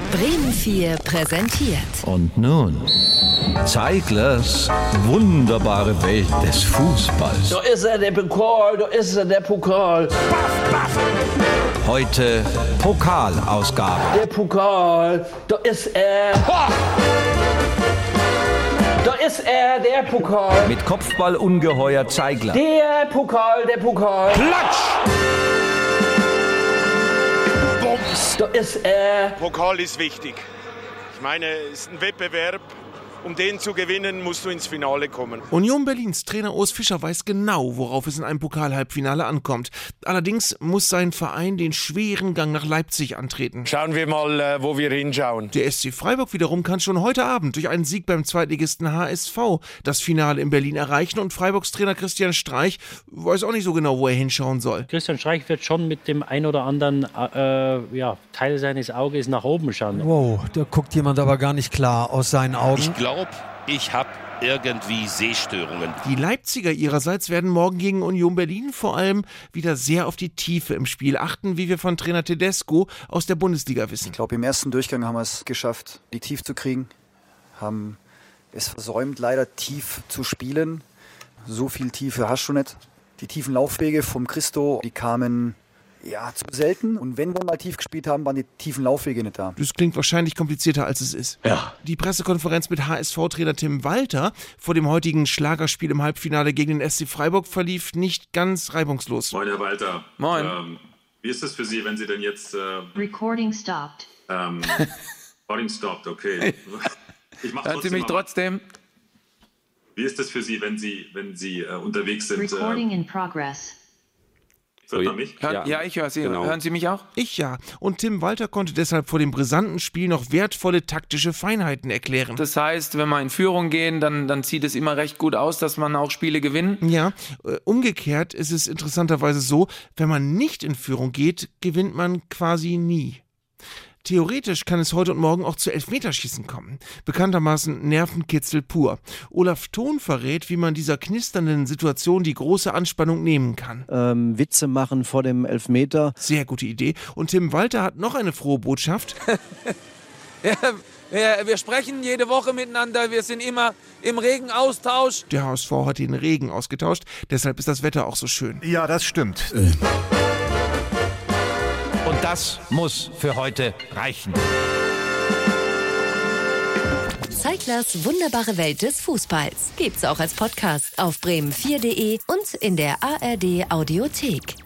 Bremen 4 präsentiert. Und nun, Zeiglers wunderbare Welt des Fußballs. Da ist er, der Pokal, da ist er, der Pokal. Baff, baff. Heute Pokalausgabe. Der Pokal, da ist er. Ha! Da ist er, der Pokal. Mit Kopfballungeheuer Zeigler. Der Pokal, der Pokal. Klatsch! Bums. Da ist er. Pokal ist wichtig. Ich meine, es ist ein Wettbewerb. Um den zu gewinnen, musst du ins Finale kommen. Union Berlins Trainer Urs Fischer weiß genau, worauf es in einem Pokal-Halbfinale ankommt. Allerdings muss sein Verein den schweren Gang nach Leipzig antreten. Schauen wir mal, wo wir hinschauen. Der SC Freiburg wiederum kann schon heute Abend durch einen Sieg beim Zweitligisten HSV das Finale in Berlin erreichen und Freiburgs Trainer Christian Streich weiß auch nicht so genau, wo er hinschauen soll. Christian Streich wird schon mit dem ein oder anderen Teil seines Auges nach oben schauen. Wow, da guckt jemand aber gar nicht klar aus seinen Augen. Ich glaube, ich habe irgendwie Sehstörungen. Die Leipziger ihrerseits werden morgen gegen Union Berlin vor allem wieder sehr auf die Tiefe im Spiel achten, wie wir von Trainer Tedesco aus der Bundesliga wissen. Ich glaube, im ersten Durchgang haben wir es geschafft, die tief zu kriegen, haben es versäumt, leider tief zu spielen. So viel Tiefe hast du nicht. Die tiefen Laufwege vom Christo, die kamen zu selten. Und wenn wir mal tief gespielt haben, waren die tiefen Laufwege nicht da. Das klingt wahrscheinlich komplizierter, als es ist. Ja. Die Pressekonferenz mit HSV-Trainer Tim Walter vor dem heutigen Schlagerspiel im Halbfinale gegen den SC Freiburg verlief nicht ganz reibungslos. Moin, Herr Walter. Moin. Wie ist das für Sie, wenn Sie denn jetzt... Recording stopped. Recording stopped, okay. Ich mach Hören Sie mich trotzdem? Wie ist das für Sie, wenn Sie unterwegs sind? Recording in progress. Hört man mich? Ja, ich höre Sie. Genau. Hören Sie mich auch? Ich ja. Und Tim Walter konnte deshalb vor dem brisanten Spiel noch wertvolle taktische Feinheiten erklären. Das heißt, wenn wir in Führung gehen, dann sieht es immer recht gut aus, dass man auch Spiele gewinnt. Ja, umgekehrt ist es interessanterweise so, wenn man nicht in Führung geht, gewinnt man quasi nie. Theoretisch kann es heute und morgen auch zu Elfmeterschießen kommen. Bekanntermaßen Nervenkitzel pur. Olaf Thon verrät, wie man dieser knisternden Situation die große Anspannung nehmen kann. Witze machen vor dem Elfmeter. Sehr gute Idee. Und Tim Walter hat noch eine frohe Botschaft. Wir sprechen jede Woche miteinander, wir sind immer im regen Austausch. Der HSV hat den Regen ausgetauscht, deshalb ist das Wetter auch so schön. Ja, das stimmt. Und das muss für heute reichen. Zeiglers wunderbare Welt des Fußballs gibt's auch als Podcast auf bremen4.de und in der ARD Audiothek.